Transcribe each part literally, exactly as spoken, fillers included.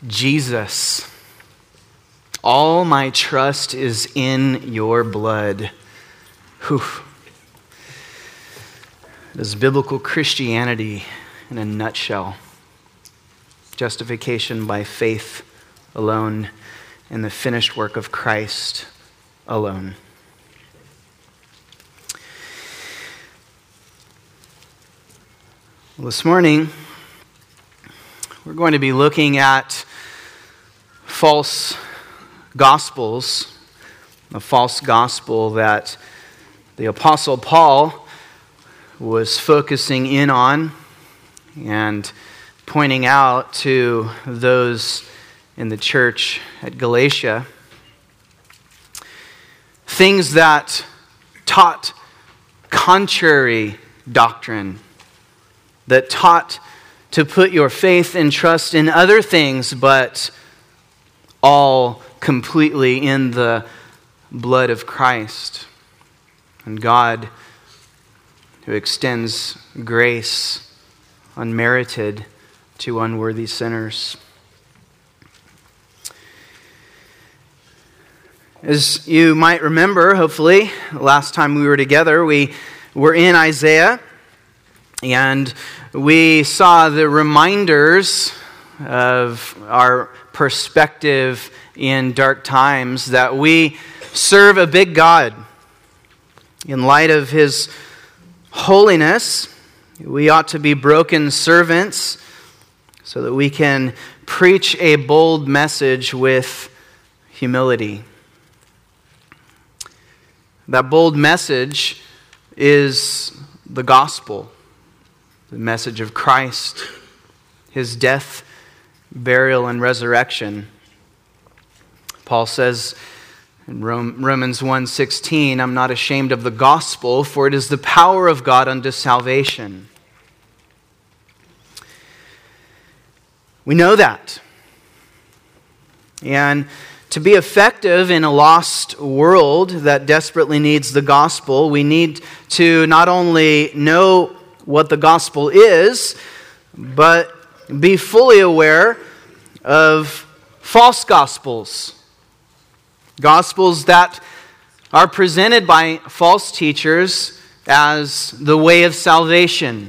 Jesus. All my trust is in your blood. Whew. It is biblical Christianity in a nutshell. Justification by faith alone in the finished work of Christ alone. Well, this morning, we're going to be looking at false gospels, a false gospel that the Apostle Paul was focusing in on and pointing out to those in the church at Galatia. Things that taught contrary doctrine, that taught to put your faith and trust in other things, but all completely in the blood of Christ and God, who extends grace unmerited to unworthy sinners. As you might remember, hopefully, last time we were together, we were in Isaiah, and we saw the reminders of our perspective in dark times that we serve a big God. In light of His holiness, we ought to be broken servants so that we can preach a bold message with humility. That bold message is the gospel, the message of Christ, His death, burial, and resurrection. Paul says in Romans one sixteen, I'm not ashamed of the gospel, for it is the power of God unto salvation. We know that. And to be effective in a lost world that desperately needs the gospel, we need to not only know what the gospel is, but be fully aware of false gospels. Gospels that are presented by false teachers as the way of salvation.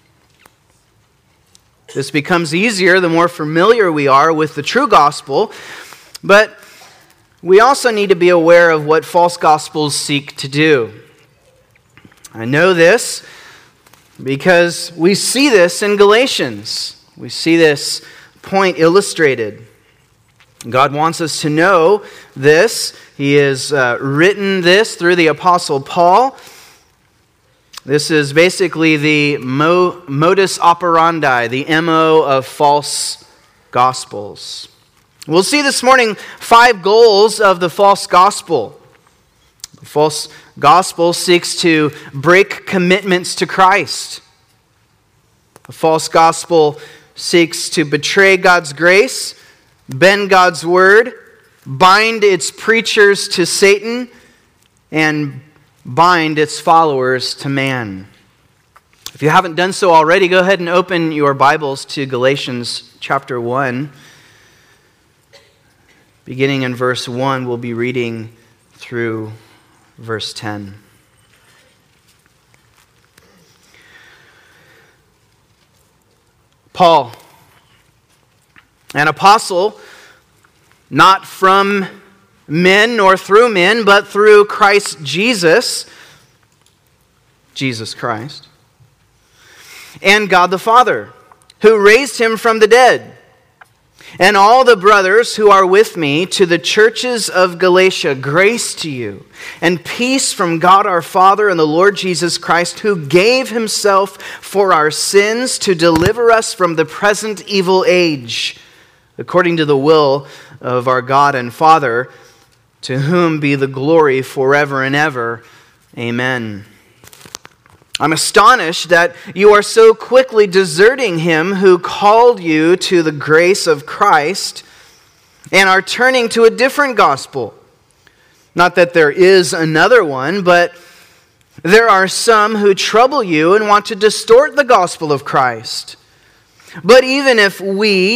This becomes easier the more familiar we are with the true gospel, but we also need to be aware of what false gospels seek to do. I know this because we see this in Galatians. We see this point illustrated. God wants us to know this. He has uh, written this through the Apostle Paul. This is basically the mo- modus operandi, the M O of false gospels. We'll see this morning five goals of the false gospel. The false gospel seeks to break commitments to Christ. The false gospel seeks to betray God's grace, bend God's word, bind its preachers to Satan, and bind its followers to man. If you haven't done so already, go ahead and open your Bibles to Galatians chapter one. Beginning in verse one, we'll be reading through verse ten. Paul, an apostle, not from men nor through men, but through Christ Jesus, Jesus Christ, and God the Father, who raised him from the dead, and all the brothers who are with me, to the churches of Galatia, grace to you, and peace from God our Father and the Lord Jesus Christ, who gave himself for our sins to deliver us from the present evil age, according to the will of our God and Father, to whom be the glory forever and ever. Amen. I'm astonished that you are so quickly deserting him who called you to the grace of Christ and are turning to a different gospel. Not that there is another one, but there are some who trouble you and want to distort the gospel of Christ. But even if we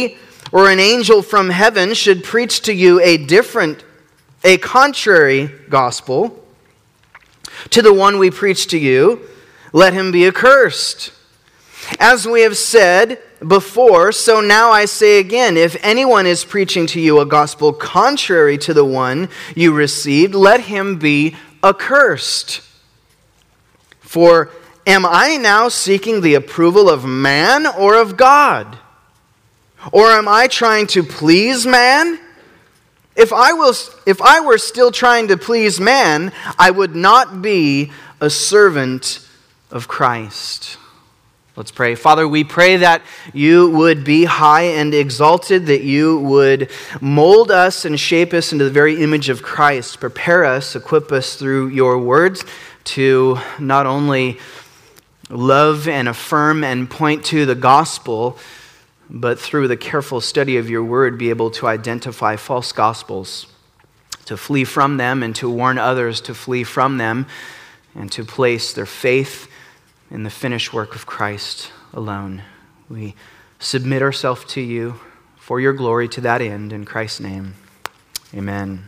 or an angel from heaven should preach to you a different, a contrary gospel to the one we preach to you, let him be accursed. As we have said before, so now I say again, if anyone is preaching to you a gospel contrary to the one you received, let him be accursed. For am I now seeking the approval of man or of God? Or am I trying to please man? If I was, if I were still trying to please man, I would not be a servant of Christ. Let's pray. Father, we pray that you would be high and exalted, that you would mold us and shape us into the very image of Christ. Prepare us, equip us through your words to not only love and affirm and point to the gospel, but through the careful study of your word, be able to identify false gospels, to flee from them and to warn others to flee from them, and to place their faith in the finished work of Christ alone. We submit ourselves to you for your glory to that end. In Christ's name, amen.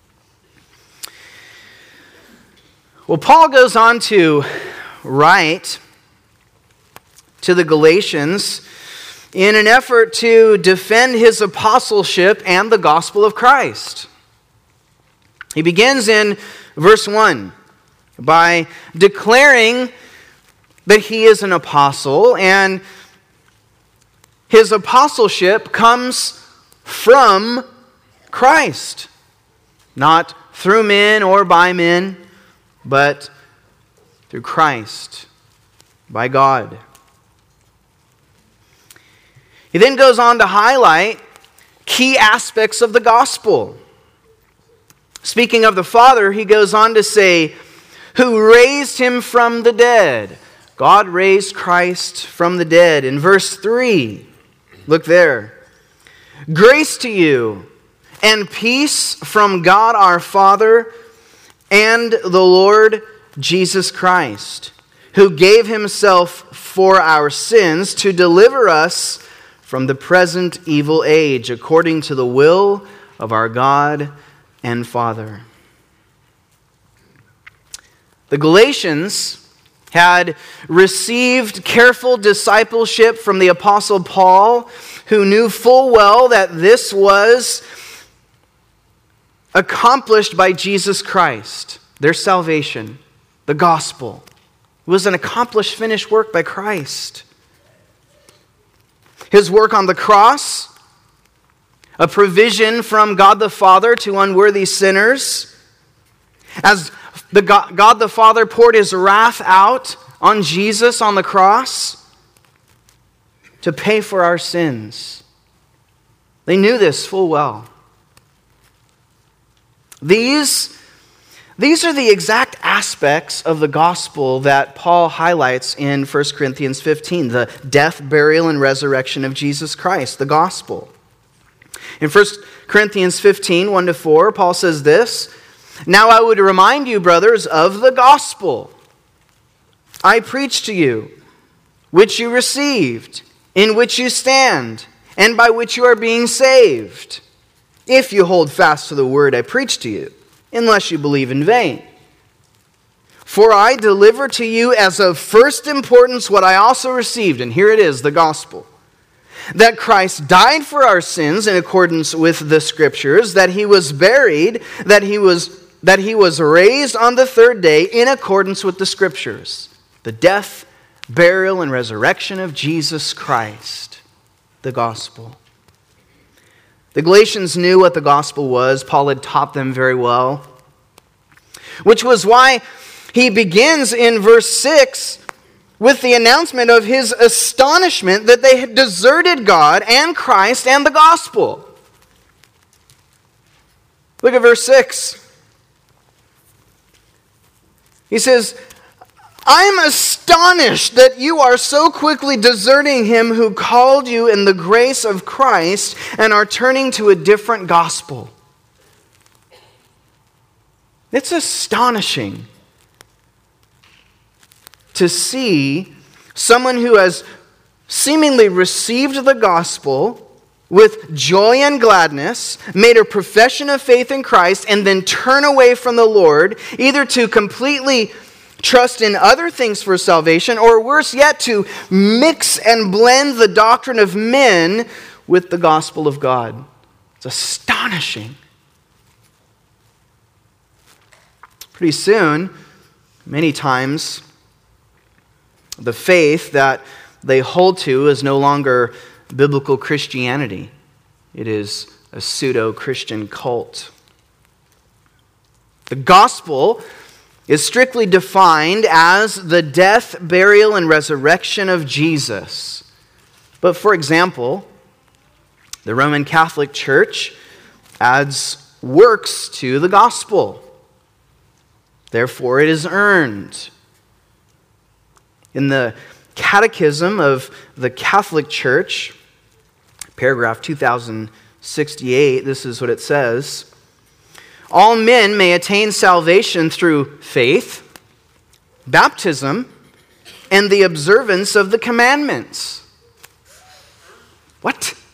Well, Paul goes on to write to the Galatians in an effort to defend his apostleship and the gospel of Christ. He begins in verse one by declaring that he is an apostle, and his apostleship comes from Christ, not through men or by men, but through Christ, by God. He then goes on to highlight key aspects of the gospel. Speaking of the Father, he goes on to say, who raised him from the dead. God raised Christ from the dead. In verse three, look there. Grace to you and peace from God our Father and the Lord Jesus Christ, who gave himself for our sins to deliver us from the present evil age, according to the will of our God and Father. The Galatians had received careful discipleship from the Apostle Paul, who knew full well that this was accomplished by Jesus Christ. Their salvation, the gospel, was an accomplished, finished work by Christ. His work on the cross, a provision from God the Father to unworthy sinners, as the God, God the Father poured his wrath out on Jesus on the cross to pay for our sins. They knew this full well. These, these are the exact aspects of the gospel that Paul highlights in First Corinthians fifteen, the death, burial, and resurrection of Jesus Christ, the gospel. In First Corinthians fifteen, one to four, Paul says this, now I would remind you, brothers, of the gospel I preached to you, which you received, in which you stand, and by which you are being saved, if you hold fast to the word I preached to you, unless you believe in vain. For I delivered to you as of first importance what I also received, and here it is, the gospel, that Christ died for our sins in accordance with the Scriptures, that he was buried, that he was, that he was raised on the third day in accordance with the Scriptures. The death, burial, and resurrection of Jesus Christ, the gospel. The Galatians knew what the gospel was. Paul had taught them very well, which was why he begins in verse six with the announcement of his astonishment that they had deserted God and Christ and the gospel. Look at verse six. He says, I am astonished that you are so quickly deserting him who called you in the grace of Christ and are turning to a different gospel. It's astonishing to see someone who has seemingly received the gospel with joy and gladness, made a profession of faith in Christ, and then turn away from the Lord, either to completely trust in other things for salvation, or worse yet, to mix and blend the doctrine of men with the gospel of God. It's astonishing. Pretty soon, many times, the faith that they hold to is no longer biblical Christianity. It is a pseudo-Christian cult. The gospel is strictly defined as the death, burial, and resurrection of Jesus. But for example, the Roman Catholic Church adds works to the gospel. Therefore, it is earned. In the Catechism of the Catholic Church, paragraph two thousand sixty-eight, this is what it says. All men may attain salvation through faith, baptism, and the observance of the commandments. What?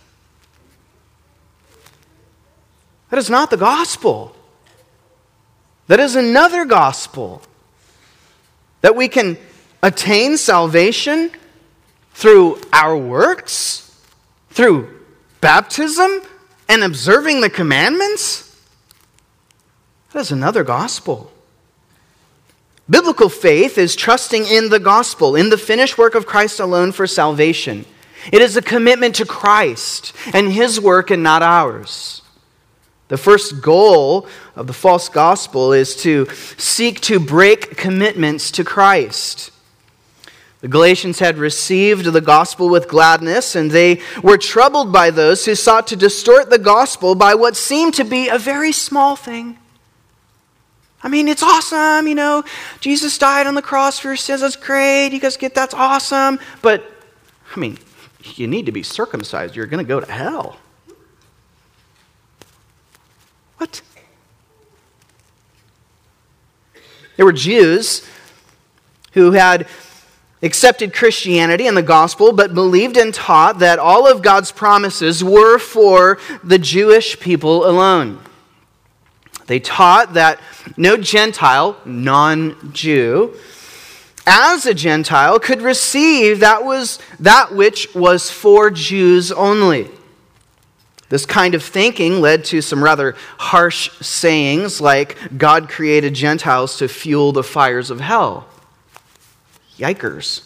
That is not the gospel. That is another gospel. That we can attain salvation through our works, through baptism, and observing the commandments? That is another gospel. Biblical faith is trusting in the gospel, in the finished work of Christ alone for salvation. It is a commitment to Christ and His work and not ours. The first goal of the false gospel is to seek to break commitments to Christ. The Galatians had received the gospel with gladness, and they were troubled by those who sought to distort the gospel by what seemed to be a very small thing. I mean, it's awesome, you know, Jesus died on the cross for your sins, that's great, you guys get that's awesome, but, I mean, you need to be circumcised, you're going to go to hell. What? There were Jews who had accepted Christianity and the gospel, but believed and taught that all of God's promises were for the Jewish people alone. They taught that no Gentile, non-Jew, as a Gentile could receive that was that which was for Jews only. This kind of thinking led to some rather harsh sayings like, God created Gentiles to fuel the fires of hell. Yikers.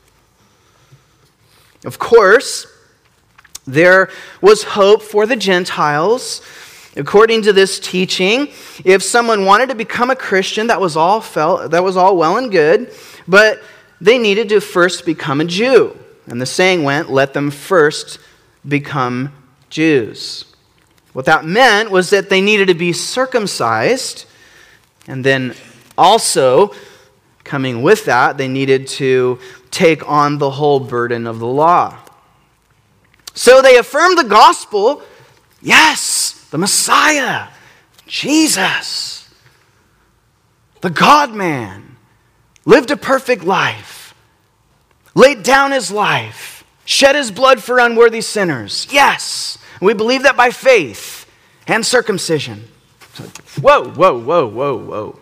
Of course, there was hope for the Gentiles. According to this teaching, if someone wanted to become a Christian, that was all felt, that was all well and good, but they needed to first become a Jew. And the saying went, let them first become Jews. What that meant was that they needed to be circumcised, and then also, coming with that, they needed to take on the whole burden of the law. So they affirmed the gospel, yes, the Messiah, Jesus, the God-man, lived a perfect life, laid down his life, shed his blood for unworthy sinners. Yes, we believe that by faith and circumcision. Whoa, whoa, whoa, whoa, whoa.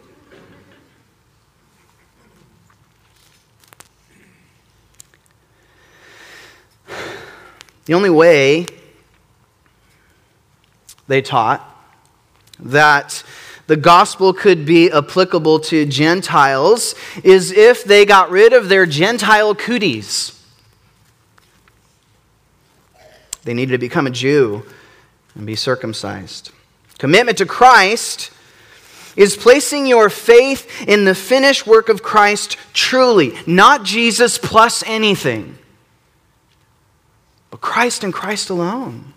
The only way they taught that the gospel could be applicable to Gentiles is if they got rid of their Gentile cooties. They needed to become a Jew and be circumcised. Commitment to Christ is placing your faith in the finished work of Christ truly, not Jesus plus anything, but Christ and Christ alone.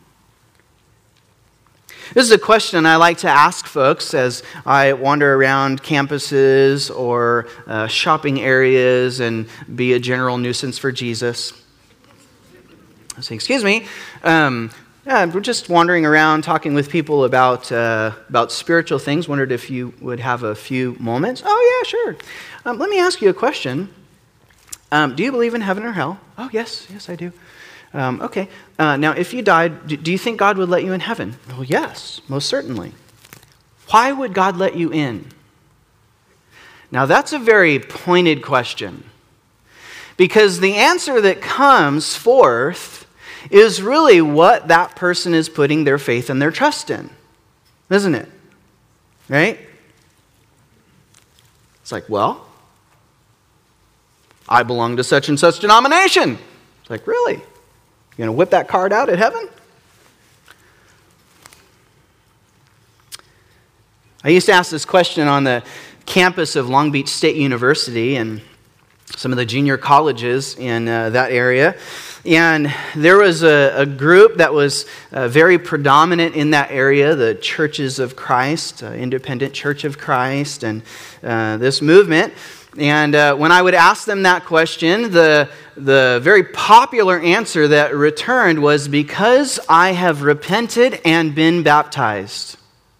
This is a question I like to ask folks as I wander around campuses or uh, shopping areas and be a general nuisance for Jesus. I say, excuse me, um, yeah, we're just wandering around talking with people about uh, about spiritual things. Wondered if you would have a few moments. Oh yeah, sure. Um, let me ask you a question. Um, do you believe in heaven or hell? Oh, yes, yes, I do. Um, okay. Uh, now, if you died, do, do you think God would let you in heaven? Well, yes, most certainly. Why would God let you in? Now, that's a very pointed question, because the answer that comes forth is really what that person is putting their faith and their trust in, isn't it? Right? It's like, well, I belong to such and such denomination. It's like, really? You going to whip that card out at heaven? I used to ask this question on the campus of Long Beach State University and some of the junior colleges in uh, that area. And there was a, a group that was uh, very predominant in that area, the Churches of Christ, uh, Independent Church of Christ, and uh, this movement. And uh, when I would ask them that question, the, the very popular answer that returned was, because I have repented and been baptized.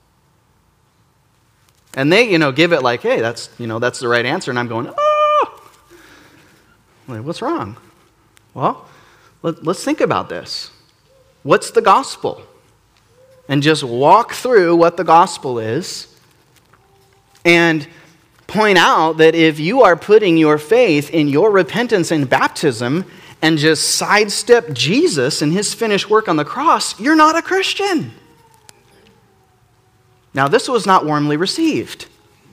And they, you know, give it like, hey, that's, you know, that's the right answer. And I'm going, oh, like, what's wrong? Well, let, let's think about this. What's the gospel? And just walk through what the gospel is and point out that if you are putting your faith in your repentance and baptism and just sidestep Jesus and his finished work on the cross, you're not a Christian. Now, this was not warmly received.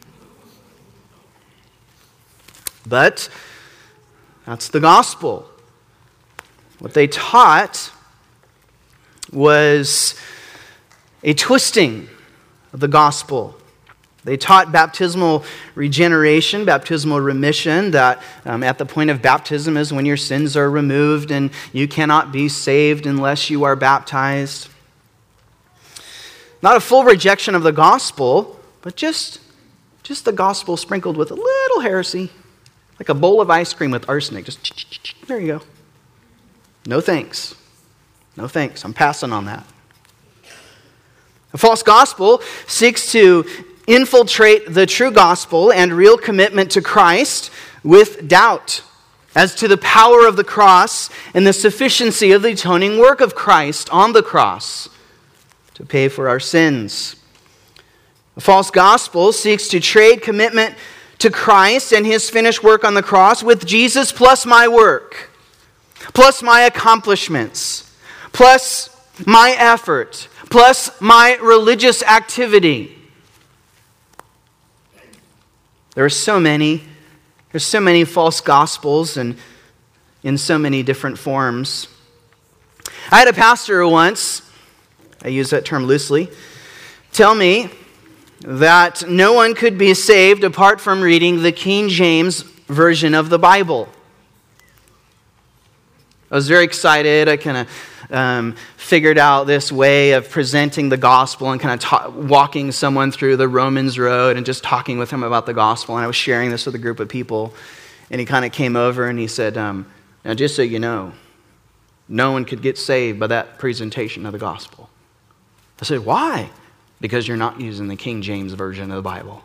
But that's the gospel. What they taught was a twisting of the gospel. They taught baptismal regeneration, baptismal remission, that um, at the point of baptism is when your sins are removed and you cannot be saved unless you are baptized. Not a full rejection of the gospel, but just, just the gospel sprinkled with a little heresy, like a bowl of ice cream with arsenic. Just, there you go. No thanks. No thanks. I'm passing on that. A false gospel seeks to infiltrate the true gospel and real commitment to Christ with doubt as to the power of the cross and the sufficiency of the atoning work of Christ on the cross to pay for our sins. The false gospel seeks to trade commitment to Christ and his finished work on the cross with Jesus plus my work, plus my accomplishments, plus my effort, plus my religious activity. There are so many, there's so many false gospels and in so many different forms. I had a pastor once, I use that term loosely, tell me that no one could be saved apart from reading the King James Version of the Bible. I was very excited. I kind of um, figured out this way of presenting the gospel and kind of ta- walking someone through the Romans road and just talking with him about the gospel. And I was sharing this with a group of people. And he kind of came over and he said, um, now just so you know, no one could get saved by that presentation of the gospel. I said, why? Because you're not using the King James Version of the Bible.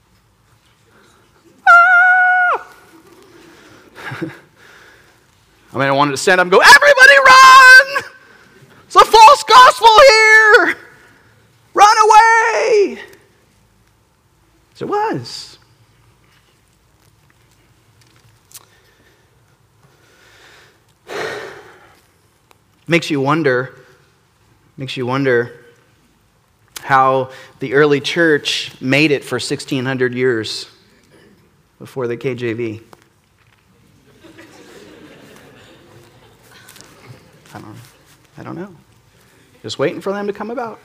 Ah! I mean, I wanted to stand up and go, everybody run! It's a false gospel here! Run away! So it was. Makes you wonder, makes you wonder how the early church made it for sixteen hundred years before the K J V. I don't, I don't know. Just waiting for them to come about.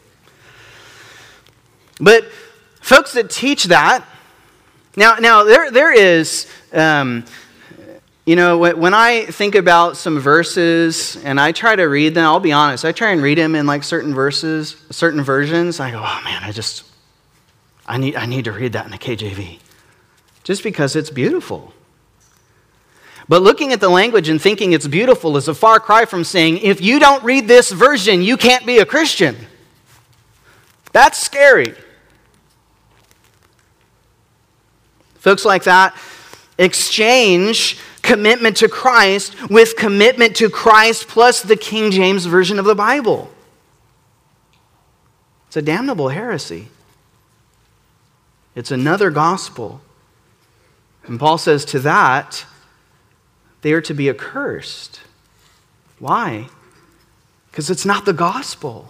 But folks that teach that, now, now there, there is, um, you know, when I think about some verses and I try to read them, I'll be honest, I try and read them in like certain verses, certain versions. I go, oh man, I just, I need, I need to read that in the K J V, just because it's beautiful. But looking at the language and thinking it's beautiful is a far cry from saying, if you don't read this version, you can't be a Christian. That's scary. Folks like that Exchange commitment to Christ with commitment to Christ plus the King James Version of the Bible. It's a damnable heresy. It's another gospel. And Paul says to that, they are to be accursed. Why? Because it's not the gospel.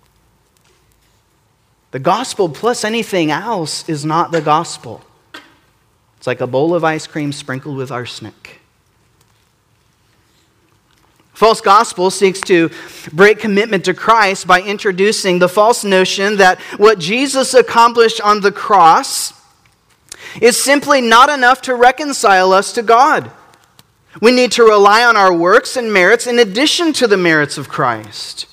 The gospel plus anything else is not the gospel. It's like a bowl of ice cream sprinkled with arsenic. False gospel seeks to break commitment to Christ by introducing the false notion that what Jesus accomplished on the cross is simply not enough to reconcile us to God. We need to rely on our works and merits in addition to the merits of Christ.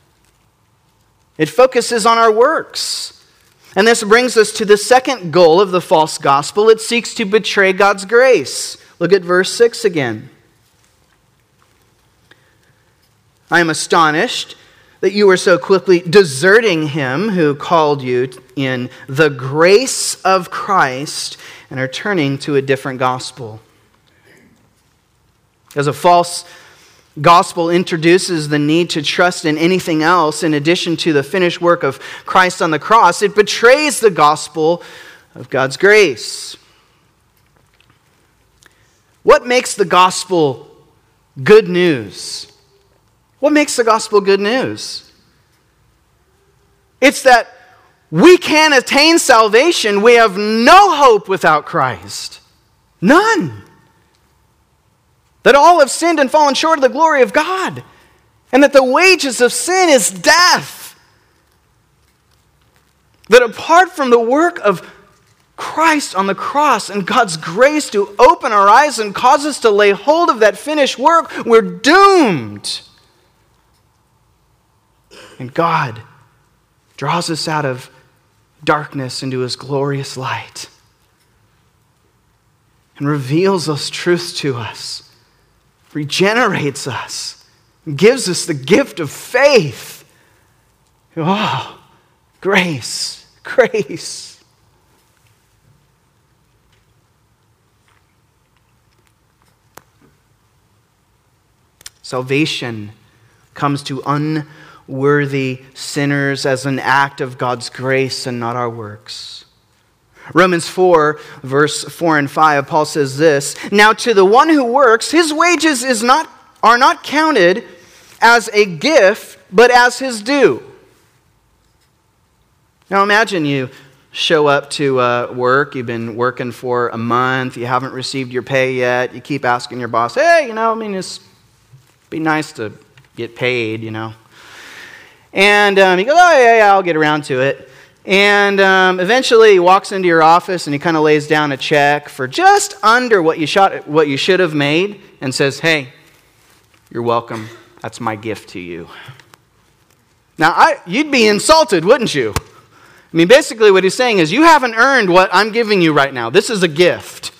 It focuses on our works. And this brings us to the second goal of the false gospel. It seeks to betray God's grace. Look at verse six again. I am astonished that you are so quickly deserting him who called you in the grace of Christ and are turning to a different gospel. As a false gospel introduces the need to trust in anything else in addition to the finished work of Christ on the cross, it betrays the gospel of God's grace. What makes the gospel good news? What makes the gospel good news? It's that we can't attain salvation. We have no hope without Christ. None. That all have sinned and fallen short of the glory of God. And that the wages of sin is death. That apart from the work of Christ on the cross and God's grace to open our eyes and cause us to lay hold of that finished work, we're doomed. And God draws us out of darkness into his glorious light and reveals those truths to us, regenerates us, and gives us the gift of faith. Oh, grace, grace. Salvation comes to unworthy sinners as an act of God's grace and not our works. Romans four, verse four and five, Paul says this, "Now to the one who works, his wages is not are not counted as a gift, but as his due." Now imagine you show up to uh, work, you've been working for a month, you haven't received your pay yet, you keep asking your boss, hey, you know, I mean, it's be nice to get paid, you know. And um, he goes, oh, yeah, yeah, I'll get around to it. And um, eventually he walks into your office and he kind of lays down a check for just under what you, shot, what you should have made and says, hey, you're welcome. That's my gift to you. Now, I, you'd be insulted, wouldn't you? I mean, basically what he's saying is you haven't earned what I'm giving you right now. This is a gift.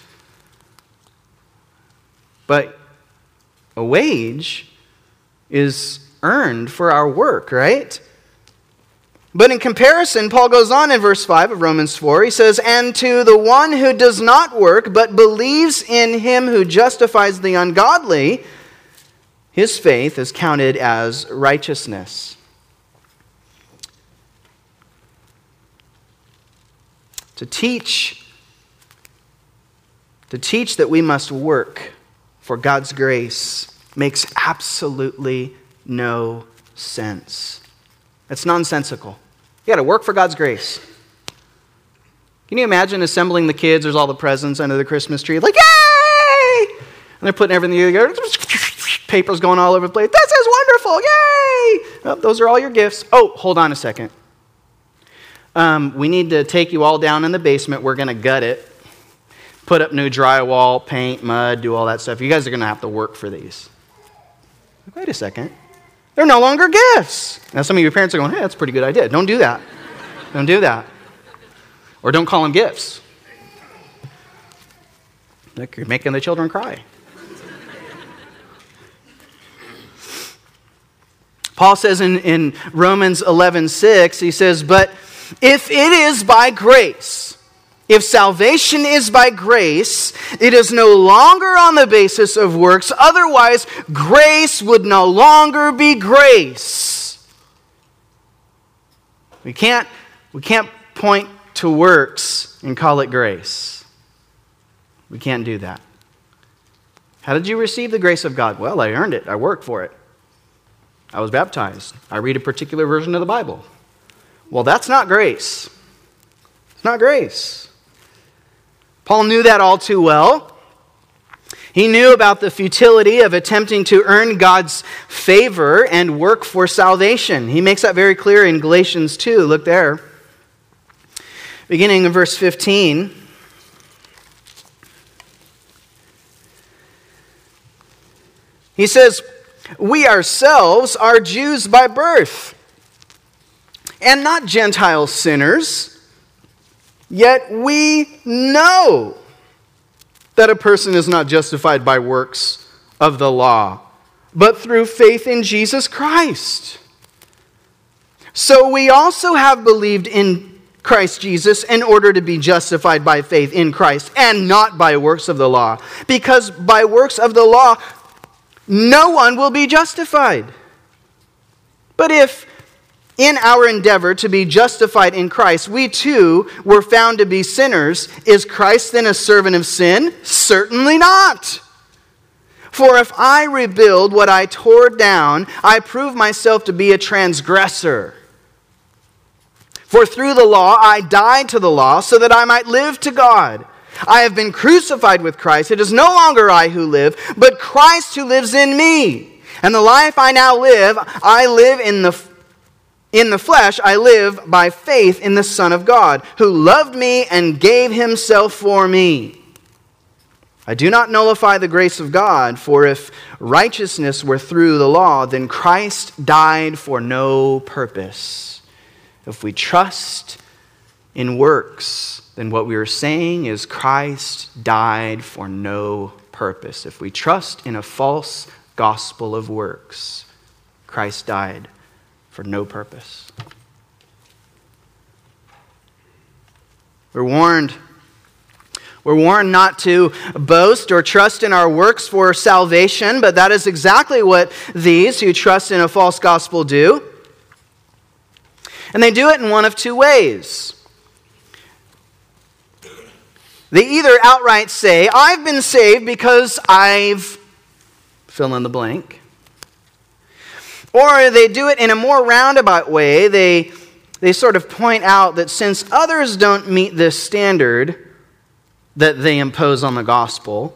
But a wage is earned for our work, right? But in comparison, Paul goes on in verse five of Romans four. He says, "And to the one who does not work, but believes in him who justifies the ungodly, his faith is counted as righteousness." To teach, to teach that we must work for God's grace makes absolutely no sense. It's nonsensical. You got to work for God's grace. Can you imagine assembling the kids? There's all the presents under the Christmas tree. Like, yay! And they're putting everything together. Papers going all over the place. This is wonderful. Yay! Oh, those are all your gifts. Oh, hold on a second. Um, we need to take you all down in the basement. We're going to gut it. Put up new drywall, paint, mud, do all that stuff. You guys are going to have to work for these. Wait a second. They're no longer gifts. Now some of your parents are going, hey, that's a pretty good idea. Don't do that. Don't do that. Or don't call them gifts. Look, you're making the children cry. Paul says in, in Romans eleven six, he says, "But if it is by grace, If salvation is by grace, it is no longer on the basis of works. Otherwise, grace would no longer be grace. We can't, we can't point to works and call it grace. We can't do that. How did you receive the grace of God? Well, I earned it. I worked for it. I was baptized. I read a particular version of the Bible. Well, that's not grace. It's not grace. Paul knew that all too well. He knew about the futility of attempting to earn God's favor and work for salvation. He makes that very clear in Galatians two. Look there. Beginning in verse fifteen. He says, "We ourselves are Jews by birth, and not Gentile sinners. Yet we know that a person is not justified by works of the law, but through faith in Jesus Christ. So we also have believed in Christ Jesus in order to be justified by faith in Christ and not by works of the law. Because by works of the law, no one will be justified. But if in our endeavor to be justified in Christ, we too were found to be sinners, is Christ then a servant of sin? Certainly not. For if I rebuild what I tore down, I prove myself to be a transgressor. For through the law I died to the law so that I might live to God. I have been crucified with Christ. It is no longer I who live, but Christ who lives in me. And the life I now live, I live in the In the flesh, I live by faith in the Son of God, who loved me and gave himself for me. I do not nullify the grace of God, for if righteousness were through the law, then Christ died for no purpose. If we trust in works, then what we are saying is Christ died for no purpose. If we trust in a false gospel of works, Christ died for no purpose. We're warned. We're warned not to boast or trust in our works for salvation, but that is exactly what these who trust in a false gospel do. And they do it in one of two ways. They either outright say, I've been saved because I've fill in the blank. Or they do it in a more roundabout way. They, they sort of point out that since others don't meet this standard that they impose on the gospel,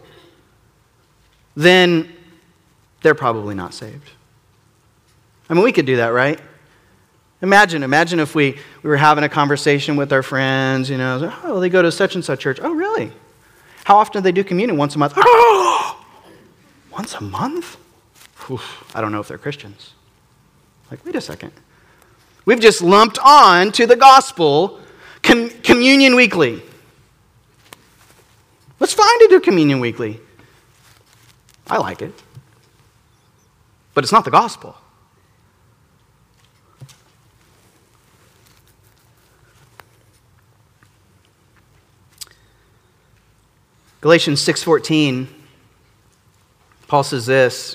then they're probably not saved. I mean, we could do that, right? Imagine, imagine if we, we were having a conversation with our friends, you know, oh, they go to such and such church. Oh, really? How often do they do communion? Once a month. Oh, once a month? Oof, I don't know if they're Christians. Like, wait a second. We've just lumped on to the gospel com- communion weekly. It's fine to do communion weekly. I like it. But it's not the gospel. Galatians six fourteen, Paul says this,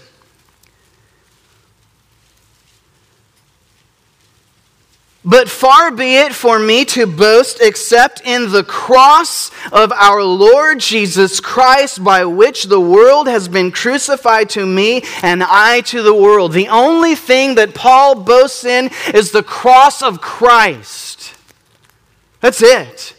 "But far be it for me to boast except in the cross of our Lord Jesus Christ, by which the world has been crucified to me and I to the world." The only thing that Paul boasts in is the cross of Christ. That's it.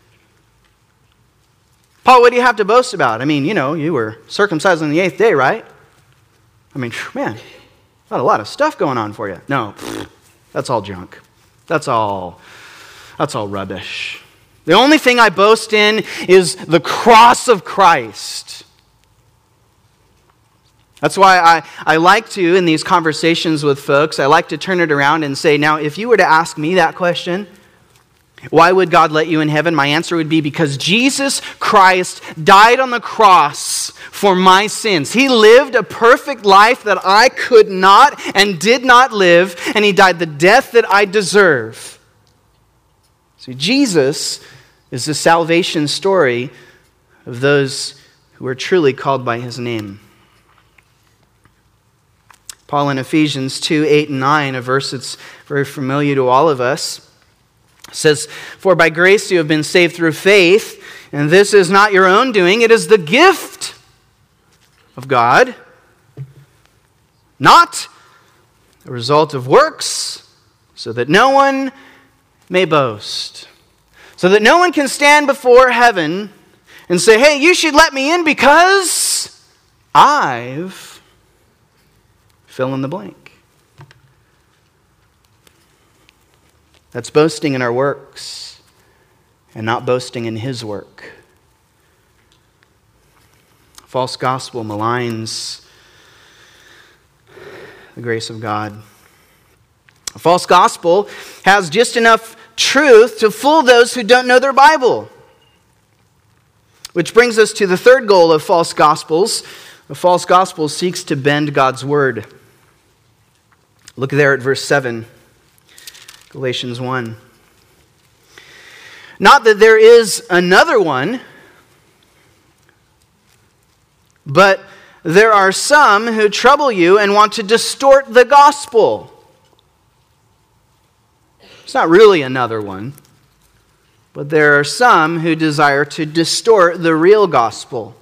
Paul, what do you have to boast about? I mean, you know, you were circumcised on the eighth day, right? I mean, man, got a lot of stuff going on for you. No, that's all junk. That's all, that's all rubbish. The only thing I boast in is the cross of Christ. That's why I, I like to, in these conversations with folks, I like to turn it around and say, now, if you were to ask me that question, why would God let you in heaven? My answer would be because Jesus Christ died on the cross for my sins. He lived a perfect life that I could not and did not live, and he died the death that I deserve. See, Jesus is the salvation story of those who are truly called by his name. Paul in Ephesians two, eight, and nine, a verse that's very familiar to all of us, says, "For by grace you have been saved through faith, and this is not your own doing, it is the gift of God, not a result of works, so that no one may boast." So that no one can stand before heaven and say, "Hey, you should let me in because I've..." fill in the blank. That's boasting in our works and not boasting in his work. False gospel maligns the grace of God. A false gospel has just enough truth to fool those who don't know their Bible. Which brings us to the third goal of false gospels. A false gospel seeks to bend God's word. Look there at verse seven, Galatians one. "Not that there is another one, but there are some who trouble you and want to distort the gospel." It's not really another one, but there are some who desire to distort the real gospel.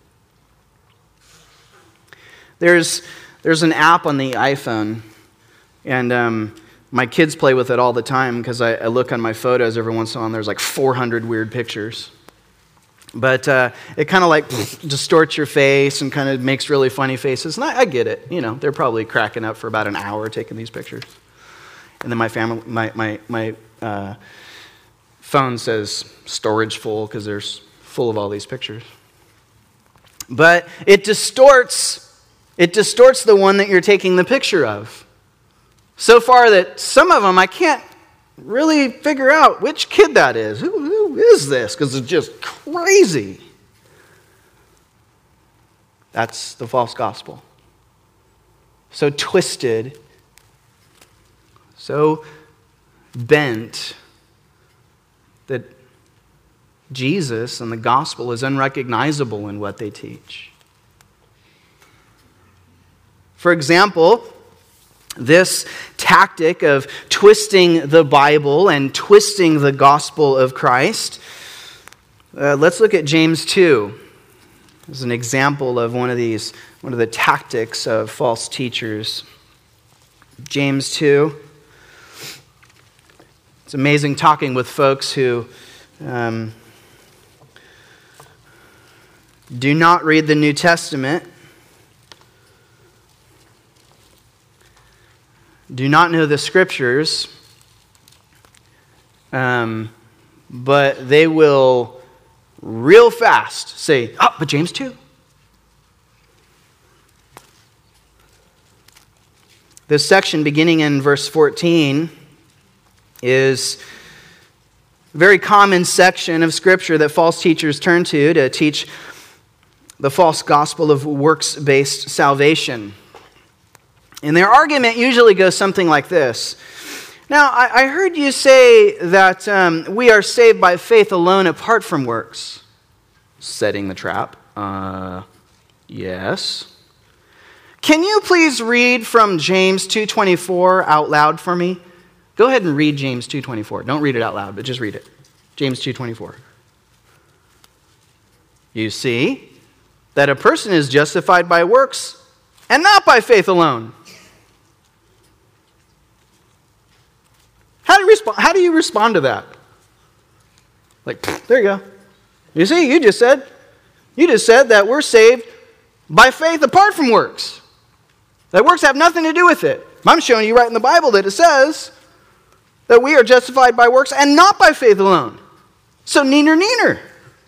There's, there's an app on the iPhone, and um, my kids play with it all the time because I, I look on my photos every once in a while and there's like four hundred weird pictures. But uh, it kind of like distorts your face and kind of makes really funny faces. And I, I get it. You know, they're probably cracking up for about an hour taking these pictures. And then my family, my my my uh, phone says storage full because there's full of all these pictures. But it distorts, it distorts the one that you're taking the picture of. So far that some of them I can't really figure out which kid that is. Who, who is this? Because it's just crazy. That's the false gospel. So twisted, so bent that Jesus and the gospel is unrecognizable in what they teach. For example, this tactic of twisting the Bible and twisting the gospel of Christ, uh, let's look at James two as an example of one of these, one of the tactics of false teachers. James two. It's amazing talking with folks who um, do not read the New Testament, do not know the Scriptures, um, but they will real fast say, "Oh, but James two." This section beginning in verse fourteen is a very common section of Scripture that false teachers turn to to teach the false gospel of works-based salvation. And their argument usually goes something like this. Now, I, I heard you say that um, we are saved by faith alone apart from works. Setting the trap. Uh, yes. Can you please read from James two twenty-four out loud for me? Go ahead and read James two twenty-four. Don't read it out loud, but just read it. James two twenty-four. You see that a person is justified by works and not by faith alone. How do you respond? How do you respond to that? Like, there you go. You see, you just said, you just said that we're saved by faith apart from works. That works have nothing to do with it. I'm showing you right in the Bible that it says that we are justified by works and not by faith alone. So neener, neener.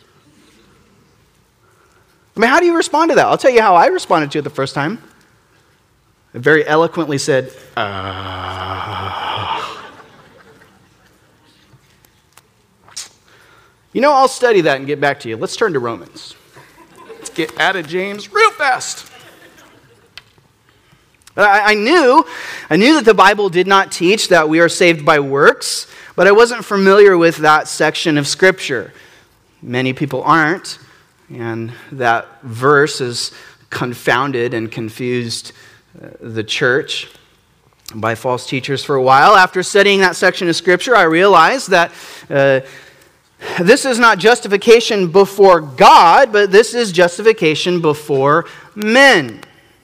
I mean, how do you respond to that? I'll tell you how I responded to it the first time. I very eloquently said, uh... You know, I'll study that and get back to you. Let's turn to Romans. Let's get out of James real fast. I, I knew, I knew that the Bible did not teach that we are saved by works, but I wasn't familiar with that section of Scripture. Many people aren't, and that verse has confounded and confused uh, the church by false teachers for a while. After studying that section of Scripture, I realized that uh, this is not justification before God, but this is justification before men.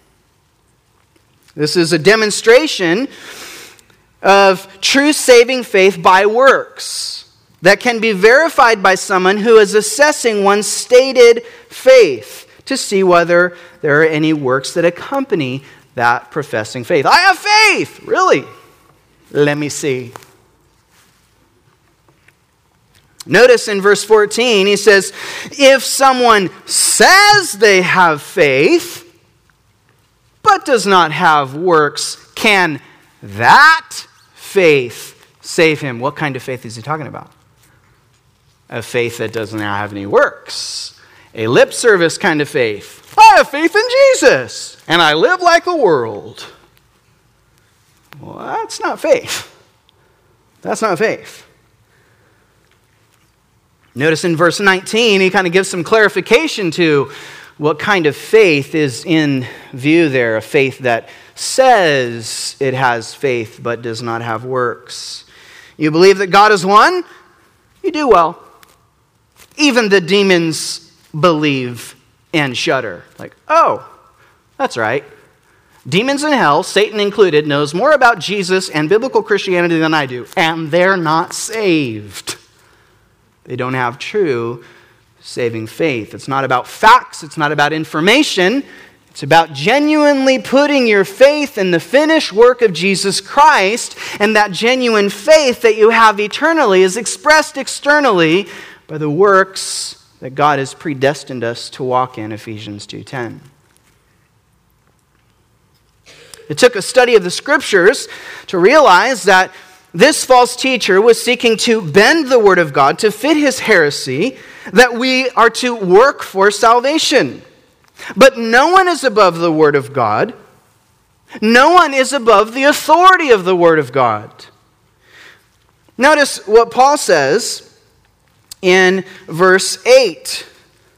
This is a demonstration of true saving faith by works that can be verified by someone who is assessing one's stated faith to see whether there are any works that accompany that professing faith. I have faith! Really? Let me see. Notice in verse fourteen, he says, if someone says they have faith, but does not have works, can that faith save him? What kind of faith is he talking about? A faith that doesn't have any works. A lip service kind of faith. I have faith in Jesus, and I live like the world. Well, that's not faith. That's not faith. Notice in verse nineteen, he kind of gives some clarification to what kind of faith is in view there. A faith that says it has faith but does not have works. You believe that God is one? You do well. Even the demons believe and shudder. Like, oh, that's right. Demons in hell, Satan included, knows more about Jesus and biblical Christianity than I do, and they're not saved. They don't have true saving faith. It's not about facts. It's not about information. It's about genuinely putting your faith in the finished work of Jesus Christ, and that genuine faith that you have eternally is expressed externally by the works that God has predestined us to walk in, Ephesians two ten. It took a study of the Scriptures to realize that this false teacher was seeking to bend the Word of God to fit his heresy, that we are to work for salvation. But no one is above the Word of God. No one is above the authority of the Word of God. Notice what Paul says in verse eight.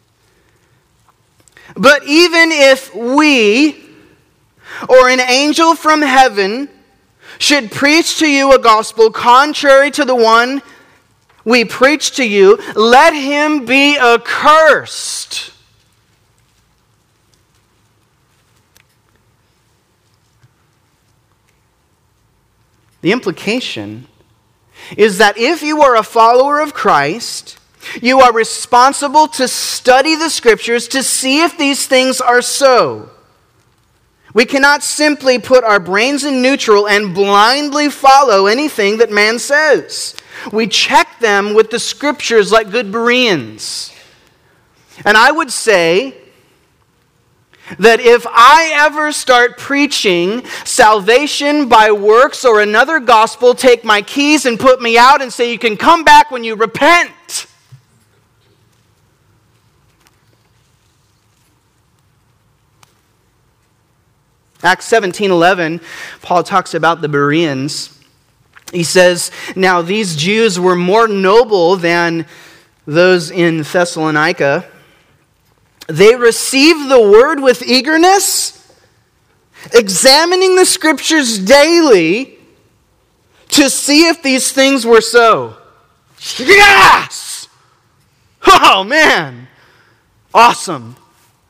But even if we or an angel from heaven should preach to you a gospel contrary to the one we preach to you, let him be accursed. The implication is that if you are a follower of Christ, you are responsible to study the Scriptures to see if these things are so. We cannot simply put our brains in neutral and blindly follow anything that man says. We check them with the Scriptures like good Bereans. And I would say that if I ever start preaching salvation by works or another gospel, take my keys and put me out and say you can come back when you repent. Acts seventeen eleven, Paul talks about the Bereans. He says, now these Jews were more noble than those in Thessalonica. They received the word with eagerness, examining the Scriptures daily to see if these things were so. Yes! Oh, man. Awesome.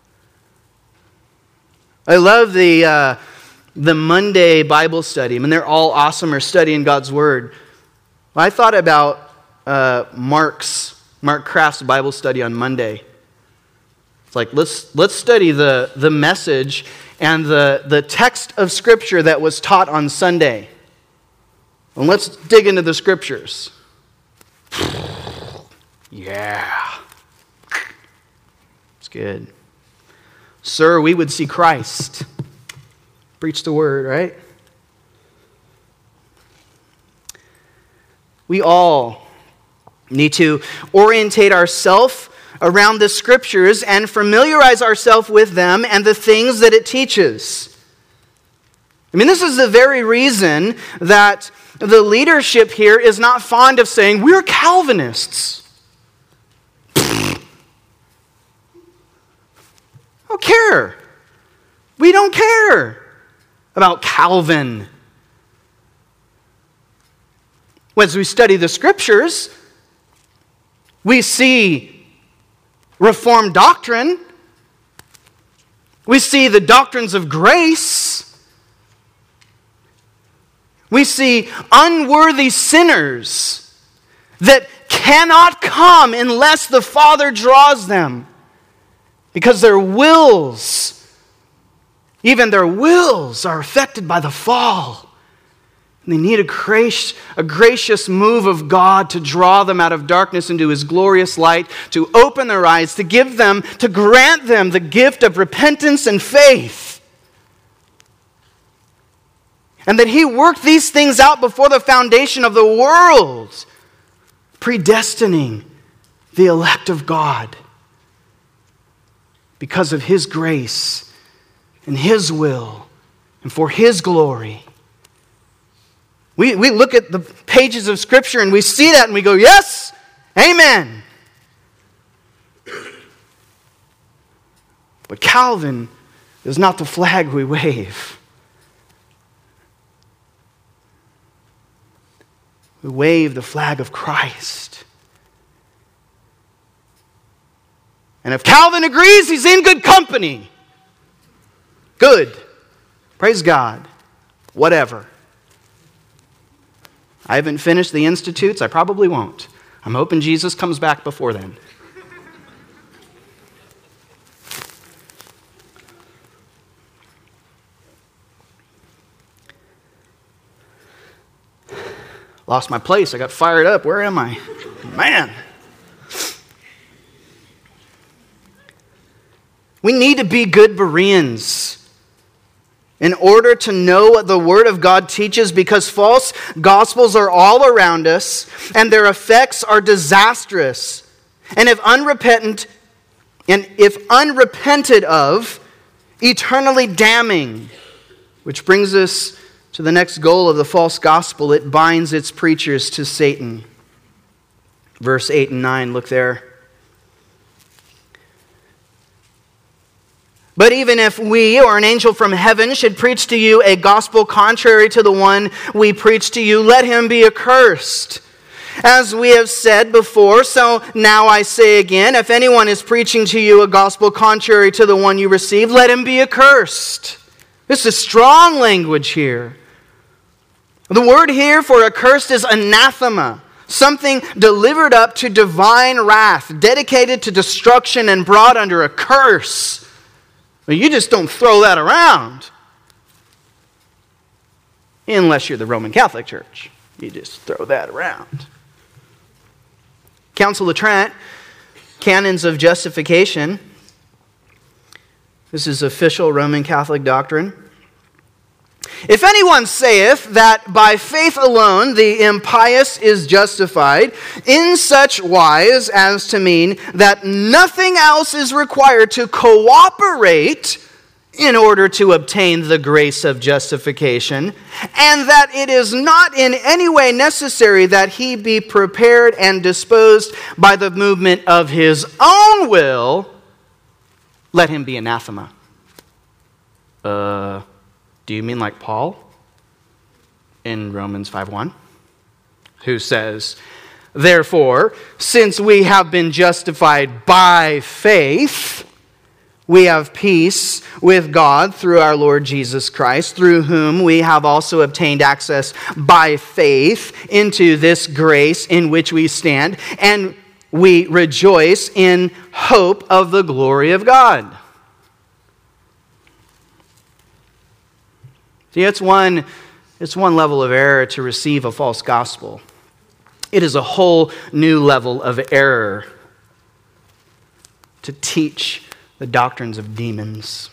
I love the uh, the Monday Bible study. I mean, they're all awesome or studying God's Word. I thought about uh, Mark's, Mark Craft's Bible study on Monday. It's like, let's let's study the, the message and the, the text of Scripture that was taught on Sunday. And let's dig into the Scriptures. Yeah. It's good. Sir, we would see Christ. Preach the word, right? We all need to orientate ourselves around the Scriptures and familiarize ourselves with them and the things that it teaches. I mean, this is the very reason that the leadership here is not fond of saying, we're Calvinists. I don't care. We don't care about Calvin. As we study the Scriptures, we see Reformed doctrine. We see the doctrines of grace. We see unworthy sinners that cannot come unless the Father draws them, because their wills, even their wills, are affected by the fall. And they need a gracious, a gracious move of God to draw them out of darkness into His glorious light, to open their eyes, to give them, to grant them the gift of repentance and faith. And that He worked these things out before the foundation of the world, predestining the elect of God because of His grace and His will and for His glory. We, we look at the pages of Scripture and we see that and we go, yes, amen. But Calvin is not the flag we wave. We wave the flag of Christ. And if Calvin agrees, he's in good company. Good. Praise God. Whatever. I haven't finished the Institutes. I probably won't. I'm hoping Jesus comes back before then. Lost my place. I got fired up. Where am I? Man. We need to be good Bereans in order to know what the Word of God teaches, because false gospels are all around us and their effects are disastrous. And if unrepentant, and if unrepented of, eternally damning. Which brings us to the next goal of the false gospel. It binds its preachers to Satan. Verse eight and nine, look there. But even if we or an angel from heaven should preach to you a gospel contrary to the one we preach to you, let him be accursed. As we have said before, so now I say again, if anyone is preaching to you a gospel contrary to the one you received, let him be accursed. This is strong language here. The word here for accursed is anathema, something delivered up to divine wrath, dedicated to destruction and brought under a curse. Well, you just don't throw that around. Unless you're the Roman Catholic Church. You just throw that around. Council of Trent, Canons of Justification. This is official Roman Catholic doctrine. If anyone saith that by faith alone the impious is justified, in such wise as to mean that nothing else is required to cooperate in order to obtain the grace of justification, and that it is not in any way necessary that he be prepared and disposed by the movement of his own will, let him be anathema. Uh... Do you mean like Paul in Romans five one, who says, therefore, since we have been justified by faith, we have peace with God through our Lord Jesus Christ, through whom we have also obtained access by faith into this grace in which we stand, and we rejoice in hope of the glory of God. See, it's one, it's one level of error to receive a false gospel. It is a whole new level of error to teach the doctrines of demons.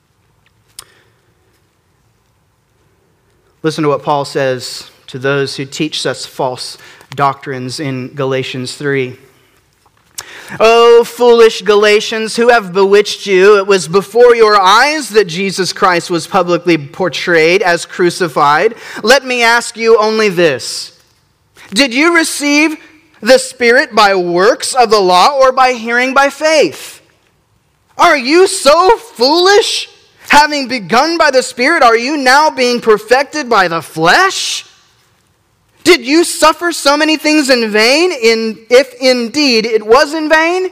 Listen to what Paul says to those who teach such false doctrines in Galatians three. "O foolish Galatians, who have bewitched you? It was before your eyes that Jesus Christ was publicly portrayed as crucified. Let me ask you only this. Did you receive the Spirit by works of the law or by hearing by faith? Are you so foolish? Having begun by the Spirit, are you now being perfected by the flesh? Did you suffer so many things in vain, in, if indeed it was in vain?"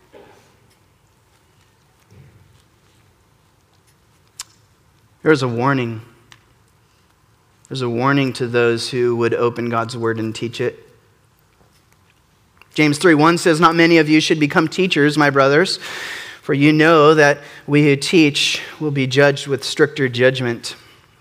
There's a warning. There's a warning to those who would open God's word and teach it. James three one says, "Not many of you should become teachers, my brothers, for you know that we who teach will be judged with stricter judgment."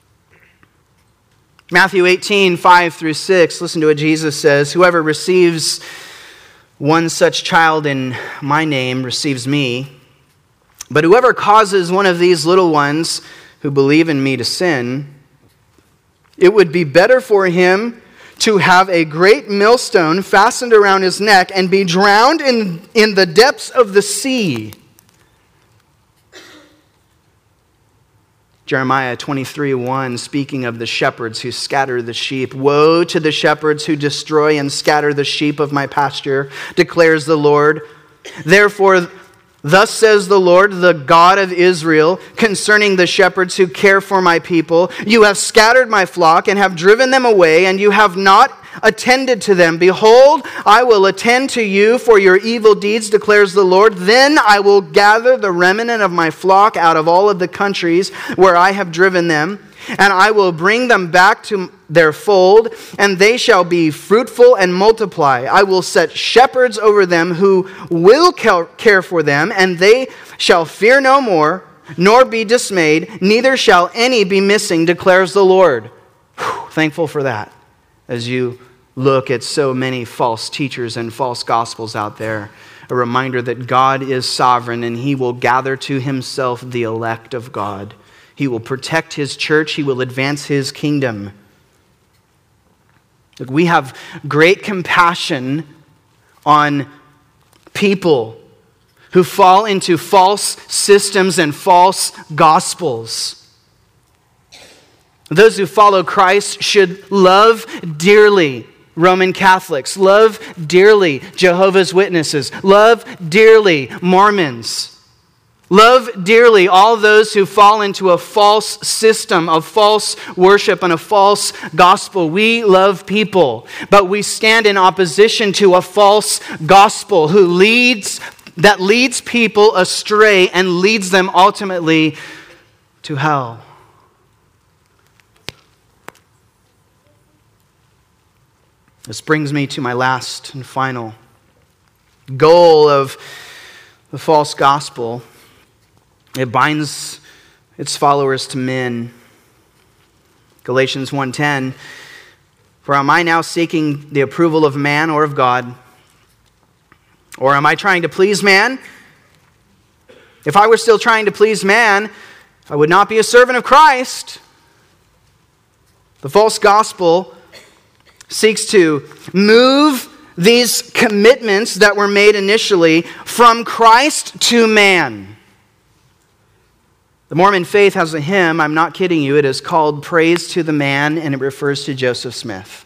Matthew eighteen, five through six, listen to what Jesus says. "Whoever receives one such child in my name receives me. But whoever causes one of these little ones who believe in me to sin, it would be better for him to have a great millstone fastened around his neck and be drowned in, in the depths of the sea." Jeremiah twenty-three one, speaking of the shepherds who scatter the sheep. "Woe to the shepherds who destroy and scatter the sheep of my pasture, declares the Lord. Therefore, thus says the Lord, the God of Israel, concerning the shepherds who care for my people, you have scattered my flock and have driven them away, and you have not attended to them. Behold, I will attend to you for your evil deeds, declares the Lord. Then I will gather the remnant of my flock out of all of the countries where I have driven them, and I will bring them back to their fold, and they shall be fruitful and multiply. I will set shepherds over them who will care for them, and they shall fear no more, nor be dismayed, neither shall any be missing, declares the Lord." Whew, thankful for that. As you look at so many false teachers and false gospels out there, a reminder that God is sovereign and He will gather to Himself the elect of God. He will protect His church. He will advance His kingdom. Look, we have great compassion on people who fall into false systems and false gospels. Those who follow Christ should love dearly Roman Catholics, love dearly Jehovah's Witnesses, love dearly Mormons, love dearly all those who fall into a false system of false worship and a false gospel. We love people, but we stand in opposition to a false gospel who leads that leads people astray and leads them ultimately to hell. This brings me to my last and final goal of the false gospel. It binds its followers to men. Galatians one ten, "For am I now seeking the approval of man or of God? Or am I trying to please man? If I were still trying to please man, I would not be a servant of Christ." The false gospel seeks to move these commitments that were made initially from Christ to man. The Mormon faith has a hymn, I'm not kidding you, it is called "Praise to the Man," and it refers to Joseph Smith.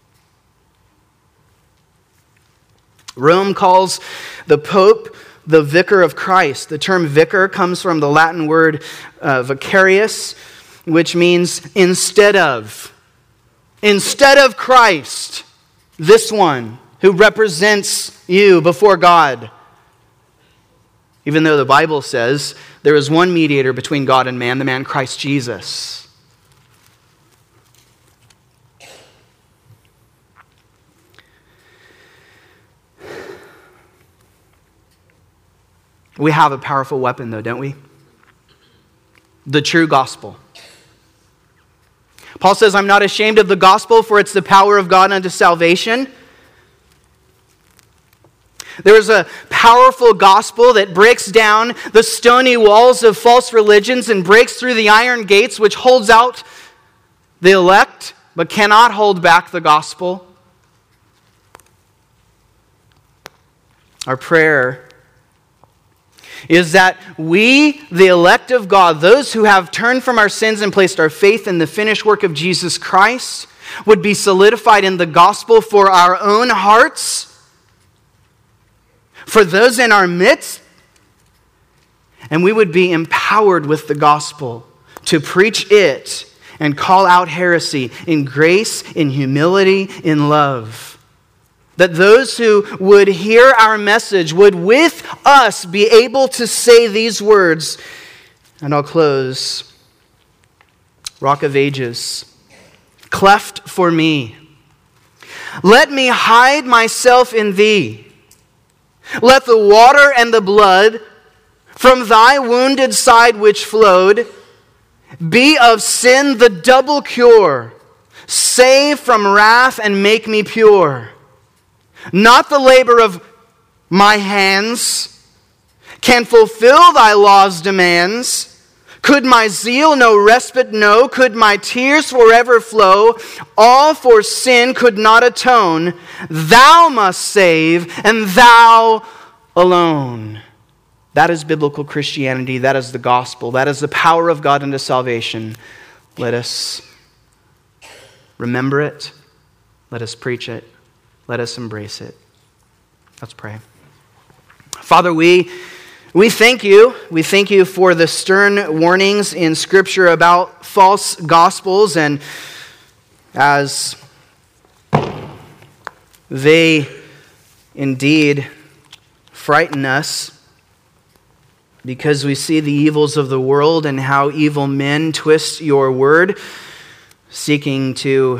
Rome calls the Pope the vicar of Christ. The term vicar comes from the Latin word uh, vicarius, which means instead of. Instead of Christ, this one who represents you before God. Even though the Bible says there is one mediator between God and man, the man Christ Jesus. We have a powerful weapon though, don't we? The true gospel. Paul says, "I'm not ashamed of the gospel, for it's the power of God unto salvation." There is a powerful gospel that breaks down the stony walls of false religions and breaks through the iron gates which holds out the elect, but cannot hold back the gospel. Our prayer is that we, the elect of God, those who have turned from our sins and placed our faith in the finished work of Jesus Christ, would be solidified in the gospel for our own hearts, for those in our midst, and we would be empowered with the gospel to preach it and call out heresy in grace, in humility, in love. That those who would hear our message would with us be able to say these words. And I'll close. Rock of Ages, cleft for me. Let me hide myself in thee. Let the water and the blood from thy wounded side which flowed be of sin the double cure. Save from wrath and make me pure. Not the labor of my hands can fulfill thy law's demands. Could my zeal no respite know? Could my tears forever flow? All for sin could not atone. Thou must save, and thou alone. That is biblical Christianity. That is the gospel. That is the power of God unto salvation. Let us remember it. Let us preach it. Let us embrace it. Let's pray. Father, we, we thank you. We thank you for the stern warnings in Scripture about false gospels, and as they indeed frighten us because we see the evils of the world and how evil men twist your word, seeking to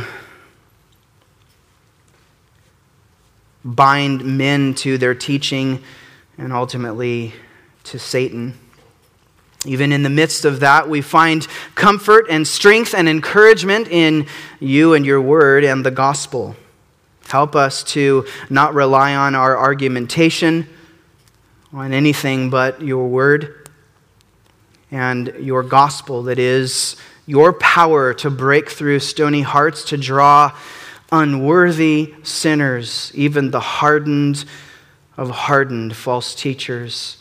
bind men to their teaching and ultimately to Satan. Even in the midst of that, we find comfort and strength and encouragement in you and your word and the gospel. Help us to not rely on our argumentation, on anything but your word and your gospel, that is your power to break through stony hearts, to draw unworthy sinners, even the hardened of hardened false teachers,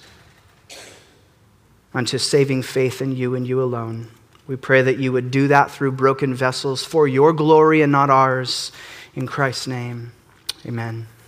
unto saving faith in you and you alone. We pray that you would do that through broken vessels for your glory and not ours. In Christ's name, amen.